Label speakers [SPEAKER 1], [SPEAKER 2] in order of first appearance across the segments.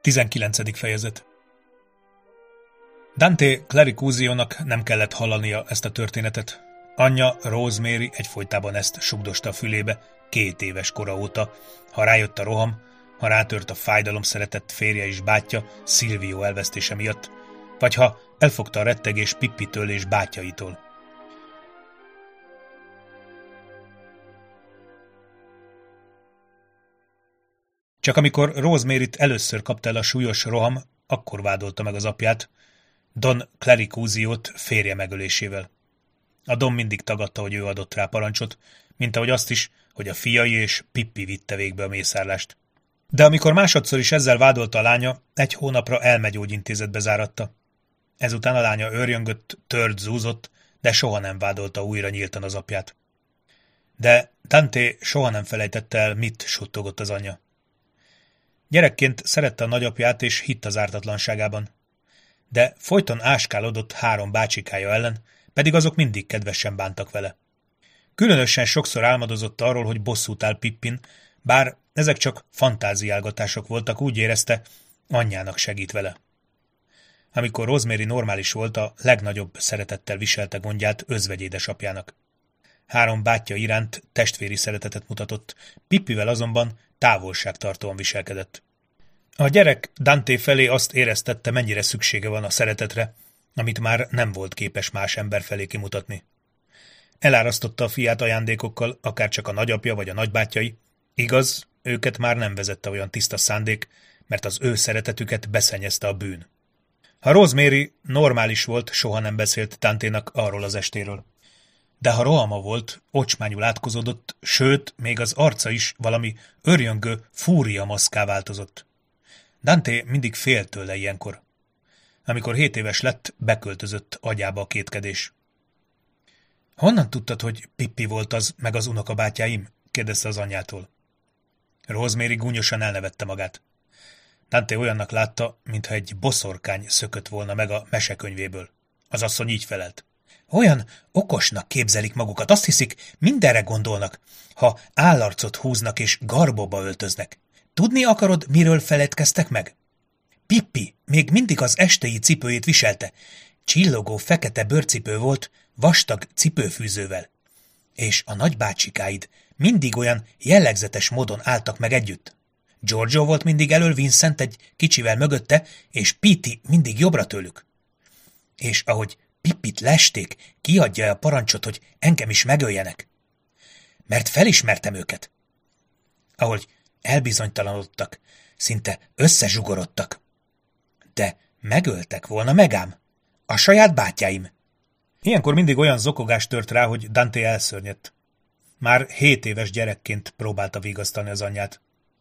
[SPEAKER 1] 19. fejezet. Dante Clericusio-nak nem kellett hallania ezt a történetet. Anyja, Rosemary egyfolytában ezt sugdosta a fülébe 2 éves kora óta, ha rájött a roham, ha rátört a fájdalom szeretett férje és bátyja Silvio elvesztése miatt, vagy ha elfogta a rettegés Pippitől és bátyjaitól. Csak amikor Rosemaryt először kapta el a súlyos roham, akkor vádolta meg az apját, Don Clericusiót férje megölésével. A Don mindig tagadta, hogy ő adott rá parancsot, mint ahogy azt is, hogy a fiai és Pippi vitte végbe a mészárlást. De amikor másodszor is ezzel vádolta a lánya, 1 hónapra elmegyógyintézetbe záratta. Ezután a lánya őrjöngött, tört, zúzott, de soha nem vádolta újra nyíltan az apját. De Dante soha nem felejtette el, mit suttogott az anyja. Gyerekként szerette a nagyapját és hitt az ártatlanságában. De folyton áskálodott 3 bácsikája ellen, pedig azok mindig kedvesen bántak vele. Különösen sokszor álmodozott arról, hogy bosszút áll Pippin, bár ezek csak fantáziálgatások voltak, úgy érezte, anyjának segít vele. Amikor Rosemary normális volt, a legnagyobb szeretettel viselte gondját özvegyédesapjának. 3 bátyja iránt testvéri szeretetet mutatott, Pippivel azonban távolságtartóan viselkedett. A gyerek Dante felé azt éreztette, mennyire szüksége van a szeretetre, amit már nem volt képes más ember felé kimutatni. Elárasztotta a fiát ajándékokkal, akárcsak a nagyapja vagy a nagybátyjai, igaz, őket már nem vezette olyan tiszta szándék, mert az ő szeretetüket beszennyezte a bűn. Ha Rosemary normális volt, soha nem beszélt Danténak arról az estéről. De ha rohama volt, ocsmányul átkozódott, sőt, még az arca is valami örjöngő fúria maszkká változott. Dante mindig félt tőle ilyenkor. Amikor 7 éves lett, beköltözött agyába a kétkedés. Honnan tudtad, hogy Pippi volt az, meg az unokabátyáim? Kérdezte az anyjától. Rosemary gúnyosan elnevette magát. Dante olyannak látta, mintha egy boszorkány szökött volna meg a mesekönyvéből. Az asszony így felelt. Olyan okosnak képzelik magukat, azt hiszik, mindenre gondolnak, ha állarcot húznak és garbóba öltöznek. Tudni akarod, miről feledkeztek meg? Pippi még mindig az estei cipőjét viselte. Csillogó fekete bőrcipő volt, vastag cipőfűzővel. És a nagybácsikáid mindig olyan jellegzetes módon álltak meg együtt. Giorgio volt mindig elől, Vincent egy kicsivel mögötte, és Petey mindig jobbra tőlük. És ahogy Pippit lesték, kiadja a parancsot, hogy engem is megöljenek. Mert felismertem őket. Ahogy elbizonytalanodtak, szinte összezsugorodtak. De megöltek volna megám, a saját bátyáim. Ilyenkor mindig olyan zokogás tört rá, hogy Dante elszörnyedt. Már 7 éves gyerekként próbálta vigasztalni az anyját.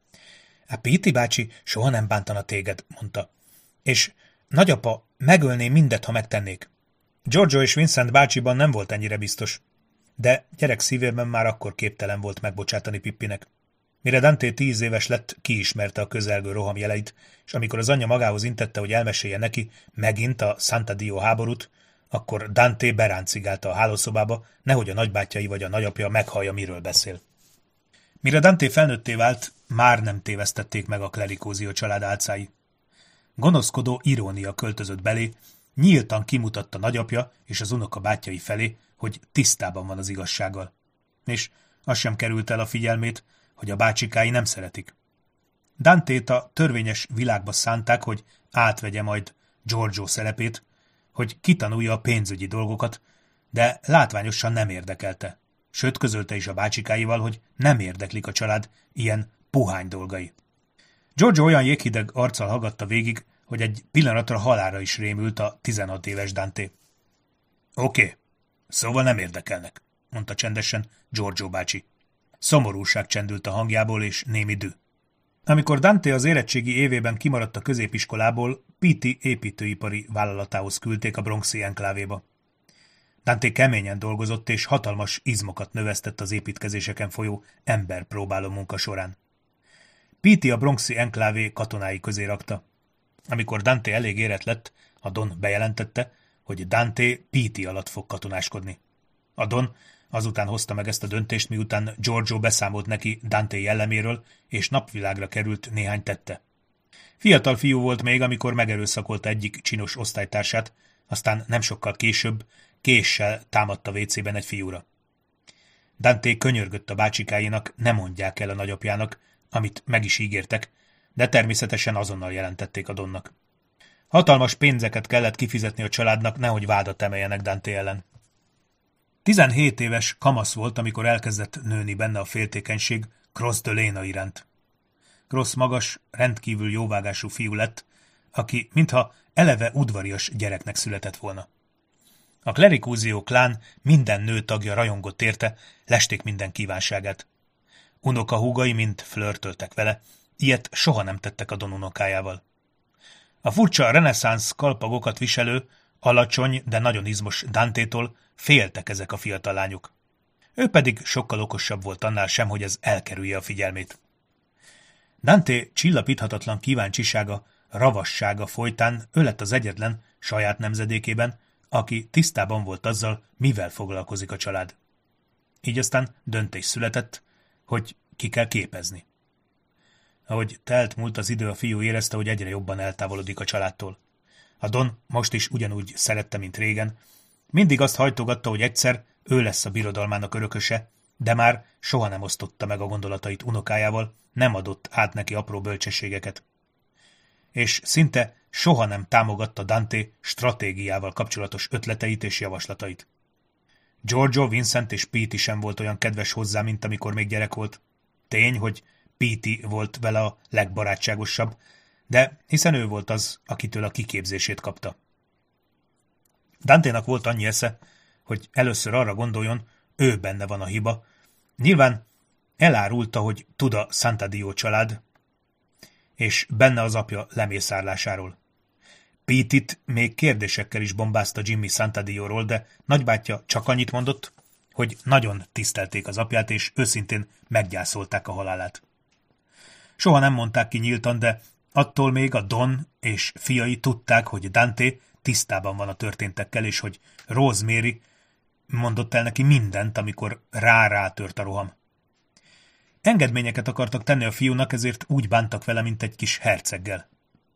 [SPEAKER 1] A Petey bácsi soha nem bántana téged, mondta. És nagyapa, megölné mindet, ha megtennék. Giorgio és Vincent bácsiban nem volt ennyire biztos, de gyerek szívében már akkor képtelen volt megbocsátani Pippinek. Mire Dante 10 éves lett, kiismerte a közelgő roham jeleit, és amikor az anyja magához intette, hogy elmesélje neki megint a Santa Dio háborút, akkor Dante beráncigálta a hálószobába, nehogy a nagybátyjai vagy a nagyapja meghallja, miről beszél. Mire Dante felnőtté vált, már nem tévesztették meg a Clericusio család álcái. Gonoszkodó irónia költözött belé, nyíltan kimutatta nagyapja és az unokabátyjai felé, hogy tisztában van az igazsággal. És az sem került el a figyelmét, hogy a bácsikái nem szeretik. Dantét a törvényes világba szánták, hogy átvegye majd Giorgio szerepét, hogy kitanulja a pénzügyi dolgokat, de látványosan nem érdekelte. Sőt, közölte is a bácsikáival, hogy nem érdeklik a család ilyen puhány dolgai. Giorgio olyan jéghideg arccal hallgatta végig, hogy egy pillanatra halálra is rémült a 16 éves Dante. Oké, szóval nem érdekelnek, mondta csendesen Giorgio bácsi. Szomorúság csendült a hangjából és némi dű. Amikor Dante az érettségi évében kimaradt a középiskolából, Petey építőipari vállalatához küldték a bronxi enklávéba. Dante keményen dolgozott és hatalmas izmokat növesztett az építkezéseken folyó emberpróbáló munka során. Petey a bronxi enklávé katonái közé rakta. Amikor Dante elég érett lett, a Don bejelentette, hogy Dante Petey alatt fog katonáskodni. A Don azután hozta meg ezt a döntést, miután Giorgio beszámolt neki Dante jelleméről, és napvilágra került néhány tette. Fiatal fiú volt még, amikor megerőszakolta egyik csinos osztálytársát, aztán nem sokkal később késsel támadta WC-ben egy fiúra. Dante könyörgött a bácsikáinak, ne mondják el a nagyapjának, amit meg is ígértek, de természetesen azonnal jelentették a Donnak. Hatalmas pénzeket kellett kifizetni a családnak, nehogy vádat emeljenek Dante ellen. 17 éves kamasz volt, amikor elkezdett nőni benne a féltékenység Cross de Lena iránt. Cross magas, rendkívül jóvágású fiú lett, aki mintha eleve udvarias gyereknek született volna. A Clericusio klán minden nő tagja rajongott érte, lesték minden kívánságát. Unokahúgai mind flörtöltek vele, ilyet soha nem tettek a Don unokájával. A furcsa reneszánsz kalpagokat viselő, alacsony, de nagyon izmos Dantétól féltek ezek a fiatal lányok. Ő pedig sokkal okosabb volt annál sem, hogy ez elkerülje a figyelmét. Dante csillapíthatatlan kíváncsisága, ravassága folytán ő lett az egyetlen saját nemzedékében, aki tisztában volt azzal, mivel foglalkozik a család. Így aztán döntés született, hogy ki kell képezni. Ahogy telt múlt az idő, a fiú érezte, hogy egyre jobban eltávolodik a családtól. A Don most is ugyanúgy szerette, mint régen. Mindig azt hajtogatta, hogy egyszer ő lesz a birodalmának örököse, de már soha nem osztotta meg a gondolatait unokájával, nem adott át neki apró bölcsességeket. És szinte soha nem támogatta Dante stratégiával kapcsolatos ötleteit és javaslatait. Giorgio, Vincent és Petey sem volt olyan kedves hozzá, mint amikor még gyerek volt. Tény, hogy Petey volt vele a legbarátságosabb, de hiszen ő volt az, akitől a kiképzését kapta. Danténak volt annyi esze, hogy először arra gondoljon, ő benne van a hiba. Nyilván elárulta, hogy tud a Santadio család, és benne az apja lemészárlásáról. Peteyt még kérdésekkel is bombázta Jimmy Santadióról, de nagybátyja csak annyit mondott, hogy nagyon tisztelték az apját, és őszintén meggyászolták a halálát. Soha nem mondták ki nyíltan, de attól még a Don és fiai tudták, hogy Dante tisztában van a történtekkel, és hogy Rosemary mondott el neki mindent, amikor rátört a roham. Engedményeket akartak tenni a fiúnak, ezért úgy bántak vele, mint egy kis herceggel.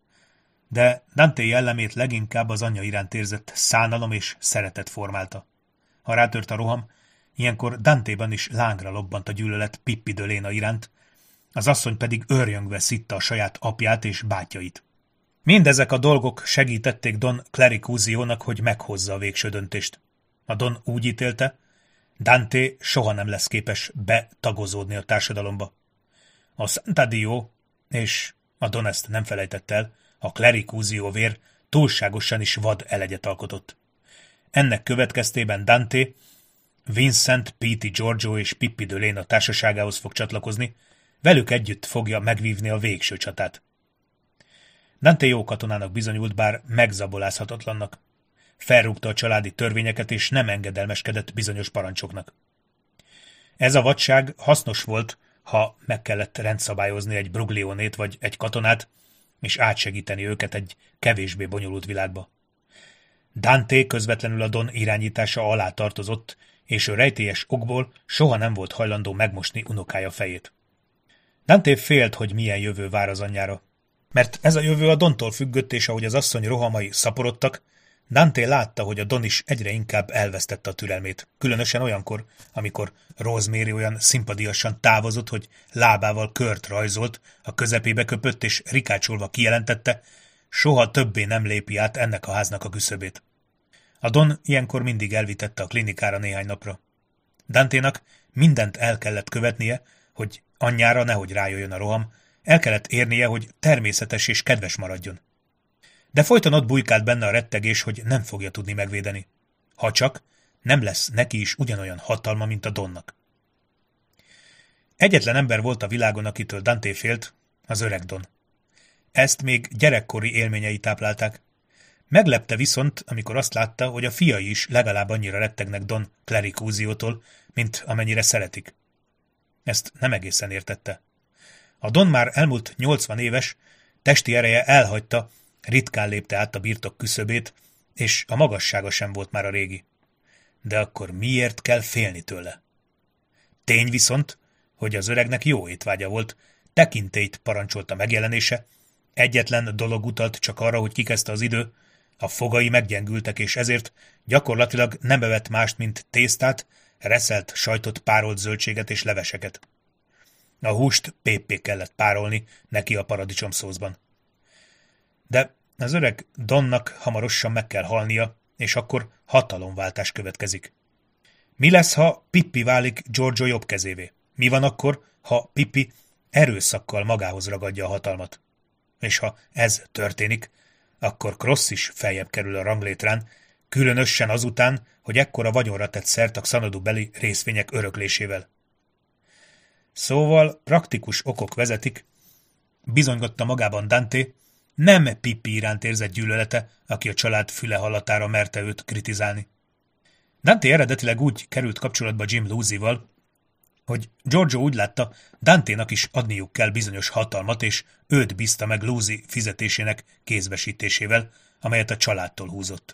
[SPEAKER 1] De Dante jellemét leginkább az anyja iránt érzett szánalom és szeretet formálta. Ha rátört a roham, ilyenkor Dantéban is lángra lobbant a gyűlölet Pippi de Lena iránt, az asszony pedig őrjöngve szitta a saját apját és bátyjait. Mindezek a dolgok segítették Don Clericusionak, hogy meghozza a végső döntést. A Don úgy ítélte, Dante soha nem lesz képes betagozódni a társadalomba. A Santadio, és a Don ezt nem felejtett el, a Clericusio vér túlságosan is vad elegyet alkotott. Ennek következtében Dante Vincent, Petey, Giorgio és Pippi de Lena társaságához fog csatlakozni, velük együtt fogja megvívni a végső csatát. Dante jó katonának bizonyult, bár megzabolázhatatlannak. Felrúgta a családi törvényeket, és nem engedelmeskedett bizonyos parancsoknak. Ez a vadság hasznos volt, ha meg kellett rendszabályozni egy Bruglionét vagy egy katonát, és átsegíteni őket egy kevésbé bonyolult világba. Dante közvetlenül a Don irányítása alá tartozott, és ő rejtélyes okból soha nem volt hajlandó megmosni unokája fejét. Dante félt, hogy milyen jövő vár az anyjára. Mert ez a jövő a Dontól függött, és ahogy az asszony rohamai szaporodtak, Dante látta, hogy a Don is egyre inkább elvesztette a türelmét, különösen olyankor, amikor Rosemary olyan szimpadiasan távozott, hogy lábával kört rajzolt, a közepébe köpött és rikácsolva kijelentette, soha többé nem lépi át ennek a háznak a küszöbét. A Don ilyenkor mindig elvitette a klinikára néhány napra. Danténak mindent el kellett követnie, hogy anyjára nehogy rájöjjön a roham, el kellett érnie, hogy természetes és kedves maradjon. De folyton ott bujkált benne a rettegés, hogy nem fogja tudni megvédeni. Ha csak, nem lesz neki is ugyanolyan hatalma, mint a Donnak. Egyetlen ember volt a világon, akitől Dante félt, az öreg Don. Ezt még gyerekkori élményei táplálták. Meglepte viszont, amikor azt látta, hogy a fiai is legalább annyira rettegnek Don Clericusiótól, mint amennyire szeretik. Ezt nem egészen értette. A Don már elmúlt 80 éves, testi ereje elhagyta, ritkán lépte át a birtok küszöbét, és a magassága sem volt már a régi. De akkor miért kell félni tőle? Tény viszont, hogy az öregnek jó étvágya volt, tekintélyt parancsolta megjelenése, Egyetlen dolog utalt csak arra, hogy kikezdte az idő, a fogai meggyengültek, és ezért gyakorlatilag nem evett mást, mint tésztát, reszelt sajtot, párolt zöldséget és leveseket. A húst péppé kellett párolni neki a paradicsomszószban. De az öreg Donnak hamarosan meg kell halnia, és akkor hatalomváltás következik. Mi lesz, ha Pippi válik Giorgio jobb kezévé? Mi van akkor, ha Pippi erőszakkal magához ragadja a hatalmat? És ha ez történik, akkor Cross is feljebb kerül a ranglétrán, különösen azután, hogy ekkora vagyonra tett szert a Xanadu-beli részvények öröklésével. Szóval praktikus okok vezetik, bizonygatta magában Dante, nem Pippi iránt érzett gyűlölete, aki a család füle hallatára merte őt kritizálni. Dante eredetileg úgy került kapcsolatba Jim Lucy-val, hogy Giorgio úgy látta, Dante-nak is adniuk kell bizonyos hatalmat, és őt bízta meg Lucy fizetésének kézbesítésével, amelyet a családtól húzott.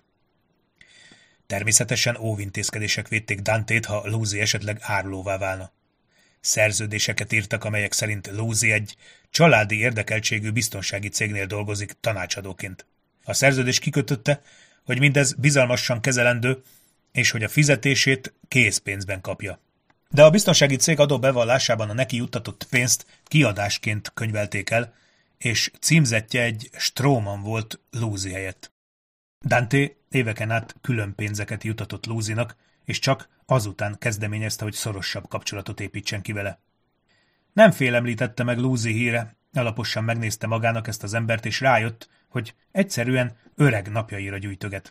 [SPEAKER 1] Természetesen óvintézkedések védték Dantét, ha Lucy esetleg árulóvá válna. Szerződéseket írtak, amelyek szerint Lucy egy családi érdekeltségű biztonsági cégnél dolgozik tanácsadóként. A szerződés kikötötte, hogy mindez bizalmasan kezelendő, és hogy a fizetését készpénzben kapja. De a biztonsági cég adóbevallásában a neki juttatott pénzt kiadásként könyvelték el, és címzetje egy Stróman volt Lucy helyett. Dante éveken át külön pénzeket jutatott Lucynak, és csak azután kezdeményezte, hogy szorosabb kapcsolatot építsen ki vele. Nem félemlítette meg Lucy híre, alaposan megnézte magának ezt az embert, és rájött, hogy egyszerűen öreg napjaira gyűjtöget.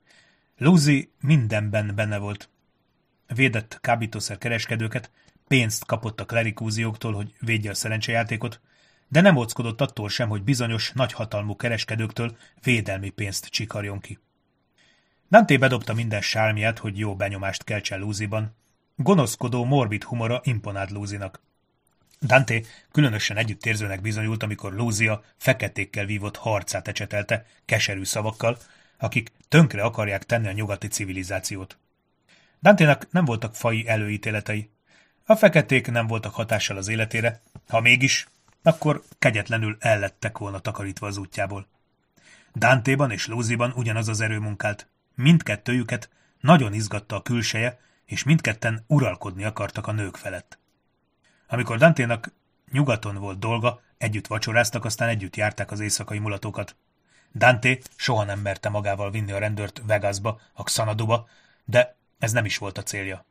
[SPEAKER 1] Lucy mindenben benne volt. Védett kábítószer kereskedőket, pénzt kapott a klerikúzióktól, hogy védje a szerencsejátékot, de nem óckodott attól sem, hogy bizonyos nagyhatalmú kereskedőktől védelmi pénzt csikarjon ki. Dante bedobta minden sálmiát, hogy jó benyomást keltsen Lucyban. Gonoszkodó, morbid humora imponált Lucynak. Dante különösen együttérzőnek bizonyult, amikor Lucy a feketékkel vívott harcát ecsetelte keserű szavakkal, akik tönkre akarják tenni a nyugati civilizációt. Danténak nem voltak faji előítéletei. A feketék nem voltak hatással az életére, ha mégis, akkor kegyetlenül ellettek volna takarítva az útjából. Dantéban és Lucyban ugyanaz az erő munkált. Mindkettőjüket nagyon izgatta a külseje, és mindketten uralkodni akartak a nők felett. Amikor Danténak nyugaton volt dolga, együtt vacsoráztak, aztán együtt járták az éjszakai mulatókat. Dante soha nem merte magával vinni a rendőrt Vegasba, a Xanaduba, de ez nem is volt a célja.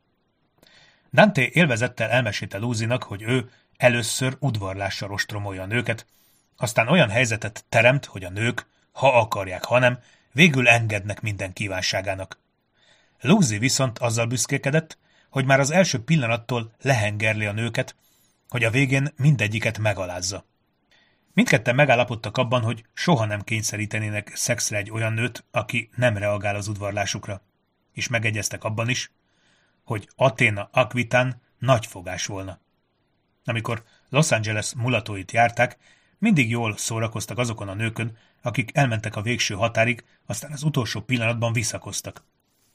[SPEAKER 1] Dante élvezettel elmesélte Lucynak, hogy ő először udvarlással ostromolja a nőket, aztán olyan helyzetet teremt, hogy a nők, ha akarják, ha nem, végül engednek minden kívánságának. Lucy viszont azzal büszkélkedett, hogy már az első pillanattól lehengerli a nőket, hogy a végén mindegyiket megalázza. Mindketten megállapodtak abban, hogy soha nem kényszerítenének szexre egy olyan nőt, aki nem reagál az udvarlásukra, és megegyeztek abban is, hogy Athena Aquitán nagyfogás volna. Amikor Los Angeles mulatóit járták, mindig jól szórakoztak azokon a nőkön, akik elmentek a végső határig, aztán az utolsó pillanatban visszakoztak.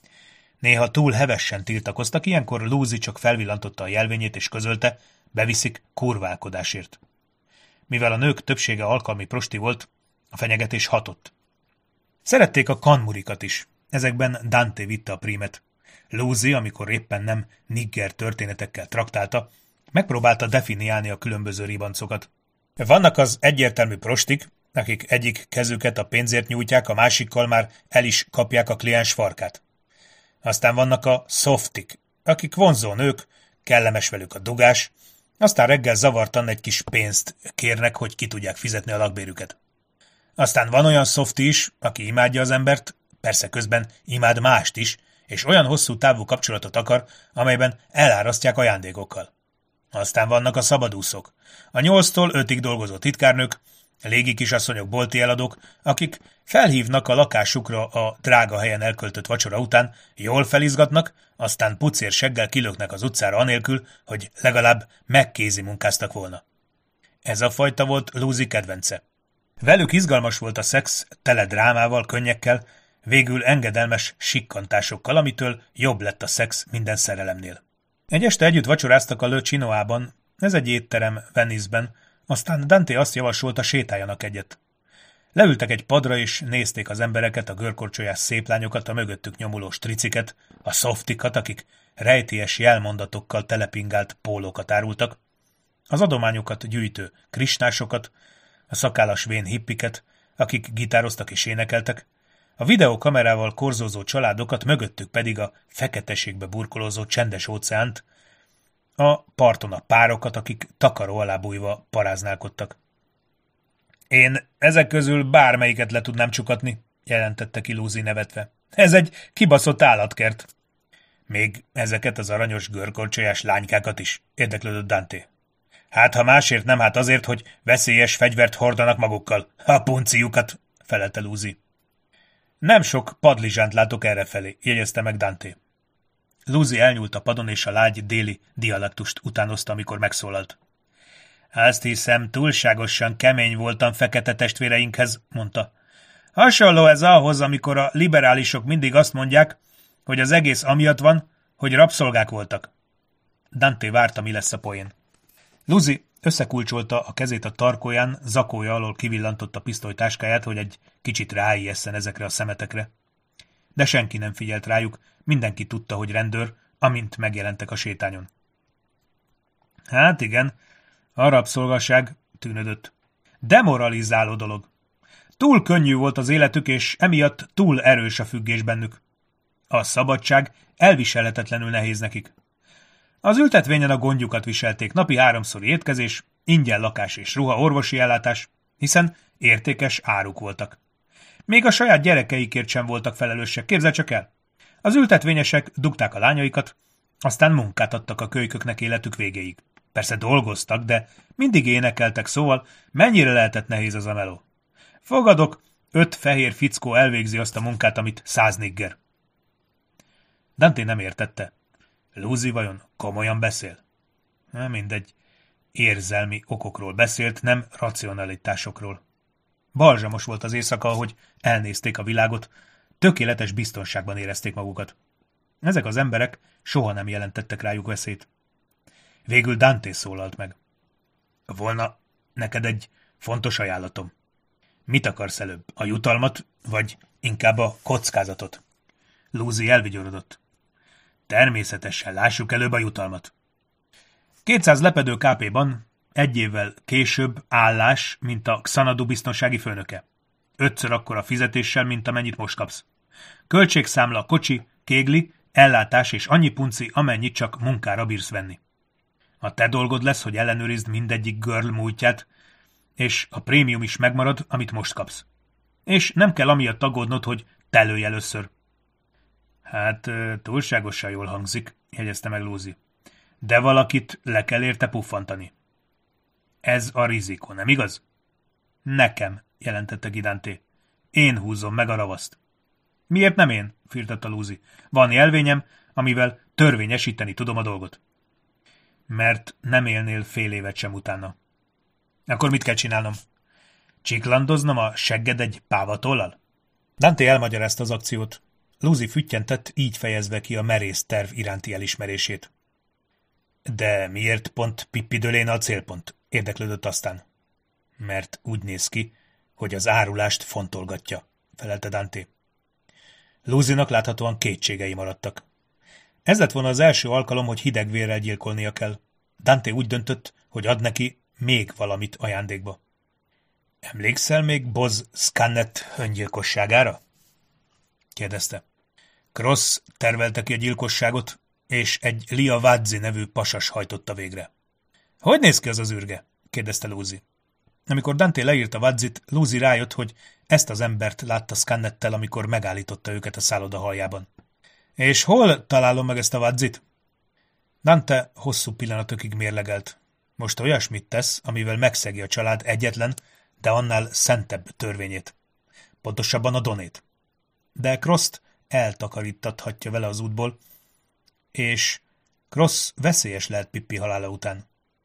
[SPEAKER 1] Néha túl hevesen tiltakoztak, ilyenkor Lucy csak felvillantotta a jelvényét és közölte, beviszik kurválkodásért. Mivel a nők többsége alkalmi prosti volt, a fenyegetés hatott. Szerették a kanmurikat is, ezekben Dante vitte a prímet. Lucy, amikor éppen nem nigger történetekkel traktálta, megpróbálta definiálni a különböző ribancokat. Vannak az egyértelmű prostik, akik egyik kezüket a pénzért nyújtják, a másikkal már el is kapják a kliens farkát. Aztán vannak a softik, akik vonzó nők, kellemes velük a dugás, aztán reggel zavartan egy kis pénzt kérnek, hogy ki tudják fizetni a lakbérüket. Aztán van olyan szofti is, aki imádja az embert, persze közben imád mást is, és olyan hosszú távú kapcsolatot akar, amelyben elárasztják ajándékokkal. Aztán vannak a szabadúszók, a 8-tól 5-ig dolgozó titkárnők, légi kisasszonyok, bolti eladók, akik felhívnak a lakásukra a drága helyen elköltött vacsora után, jól felizgatnak, aztán pucér seggel kilöknek az utcára anélkül, hogy legalább megkézi munkáztak volna. Ez a fajta volt Lucy kedvence. Velük izgalmas volt a szex, tele drámával, könnyekkel, végül engedelmes sikkantásokkal, amitől jobb lett a szex minden szerelemnél. Egy este együtt vacsoráztak a Le Chinoában, ez egy étterem Venice-ben, aztán Dante azt javasolta, sétáljanak egyet. Leültek egy padra, és nézték az embereket, a görkorcsolyás széplányokat, a mögöttük nyomuló striciket, a szoftikat, akik rejtélyes jelmondatokkal telepingált pólókat árultak, az adományokat gyűjtő krisnásokat, a szakállas vén hippiket, akik gitároztak és énekeltek, a videókamerával korzózó családokat, mögöttük pedig a feketeségbe burkolózó csendes óceánt, a parton a párokat, akik takaró alá bújva paráználkodtak. Én ezek közül bármelyiket le tudnám csukatni, jelentette ki Lucy nevetve. Ez egy kibaszott állatkert. Még ezeket az aranyos görkorcsolyás lánykákat is, érdeklődött Dante. Hát ha másért nem, hát azért, hogy veszélyes fegyvert hordanak magukkal. A punciukat, felelte Lucy. Nem sok padlizsánt látok errefelé, jegyezte meg Dante. Lucy elnyúlt a padon, és a lágy déli dialektust utánozta, amikor megszólalt. Azt hiszem, túlságosan kemény voltam fekete testvéreinkhez, mondta. Hasonló ez ahhoz, amikor a liberálisok mindig azt mondják, hogy az egész amiatt van, hogy rabszolgák voltak. Dante várta, mi lesz a poén. Lucy összekulcsolta a kezét a tarkóján, zakója alól kivillantotta pisztolytáskáját, hogy egy kicsit ráijesszen ezekre a szemetekre. De senki nem figyelt rájuk, mindenki tudta, hogy rendőr, amint megjelentek a sétányon. Hát igen, a rabszolgaság, tűnödött. Demoralizáló dolog. Túl könnyű volt az életük, és emiatt túl erős a függés bennük. A szabadság elviselhetetlenül nehéz nekik. Az ültetvényen a gondjukat viselték, napi 3-szori étkezés, ingyen lakás és ruha, orvosi ellátás, hiszen értékes áruk voltak. Még a saját gyerekeikért sem voltak felelősek, képzel csak el. Az ültetvényesek dugták a lányaikat, aztán munkát adtak a kölyköknek életük végéig. Persze dolgoztak, de mindig énekeltek, szóval mennyire lehetett nehéz az a meló. Fogadok, 5 fehér fickó elvégzi azt a munkát, amit 100 nigger. Dante nem értette. Lucy vajon komolyan beszél? Mindegy. Érzelmi okokról beszélt, nem racionalitásokról. Balzsamos volt az éjszaka, ahogy elnézték a világot, tökéletes biztonságban érezték magukat. Ezek az emberek soha nem jelentettek rájuk veszélyt. Végül Dante szólalt meg. Volna neked egy fontos ajánlatom. Mit akarsz előbb, a jutalmat, vagy inkább a kockázatot? Lucy elvigyorodott. Természetesen, lássuk előbb a jutalmat. 200 lepedő KP-ban, 1 évvel később állás, mint a Xanadu biztonsági főnöke. 5-ször akkora fizetéssel, mint amennyit most kapsz. Költségszámla, kocsi, kégli, ellátás és annyi punci, amennyit csak munkára bírsz venni. A te dolgod lesz, hogy ellenőrizd mindegyik girl múltját, és a prémium is megmarad, amit most kapsz. És nem kell amiatt aggódnod, hogy te lőj először. Hát, túlságosan jól hangzik, jegyezte meg Lucy. De valakit le kell érte puffantani. Ez a rizikó, nem igaz? Nekem, jelentette Dante. Én húzom meg a ravaszt. Miért nem én? Firtatta Lucy. Van jelvényem, amivel törvényesíteni tudom a dolgot. Mert nem élnél fél évet sem utána. Akkor mit kell csinálnom? Csiklandoznom a segged egy pávatollal? Dante elmagyarázta az akciót. Lucy füttyentett, így fejezve ki a merész terv iránti elismerését. De miért pont Pippi Delaney a célpont? Érdeklődött aztán. Mert úgy néz ki, hogy az árulást fontolgatja, felelte Dante. Lucynak láthatóan kétségei maradtak. Ez lett volna az első alkalom, hogy hideg vérrel gyilkolnia kell. Dante úgy döntött, hogy ad neki még valamit ajándékba. Emlékszel még Boz Scannett öngyilkosságára? Kérdezte. Cross tervelte ki a gyilkosságot, és egy Lia Vazzi nevű pasas hajtotta végre. Hogy néz ki az az űrge? Kérdezte Lucy. Amikor Dante leírta Vazzit, Lucy rájött, hogy ezt az embert látta Scannettel, amikor megállította őket a szálloda haljában. És hol találom meg ezt a Vazzit? Dante hosszú pillanatokig mérlegelt. Most olyasmit tesz, amivel megszegi a család egyetlen, de annál szentebb törvényét. Pontosabban a Donét. De Crosst eltakarítathatja vele az útból, és Cross veszélyes lehet Pippi halála után.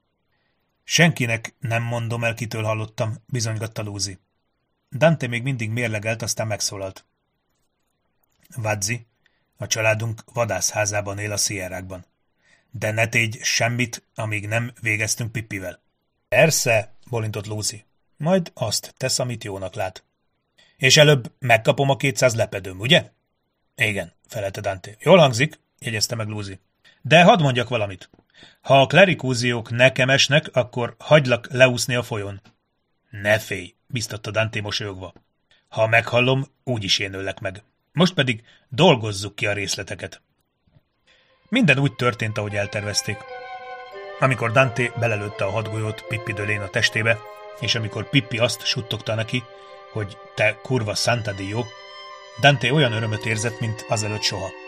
[SPEAKER 1] Senkinek nem mondom el, kitől hallottam, bizonygatta Lucy. Dante még mindig mérlegelt, aztán megszólalt. Vazzi, a családunk vadászházában él a Sierrákban. De ne tégy semmit, amíg nem végeztünk Pippivel. Persze, bolintott Lucy. Majd azt tesz, amit jónak lát. És előbb megkapom a 200 lepedőm, ugye? Igen, felelte Dante. Jól hangzik, jegyezte meg Lucy. De hadd mondjak valamit. Ha a klerikúziók nekem esnek, akkor hagylak leúszni a folyón. Ne félj, biztatta Dante mosolyogva. Ha meghallom, úgyis én öllek meg. Most pedig dolgozzuk ki a részleteket. Minden úgy történt, ahogy eltervezték. Amikor Dante belelőtte a hadgolyót Pippi dölén a testébe, és amikor Pippi azt suttogta neki, hogy te kurva Santa Dio, Dante olyan örömöt érzett, mint azelőtt soha.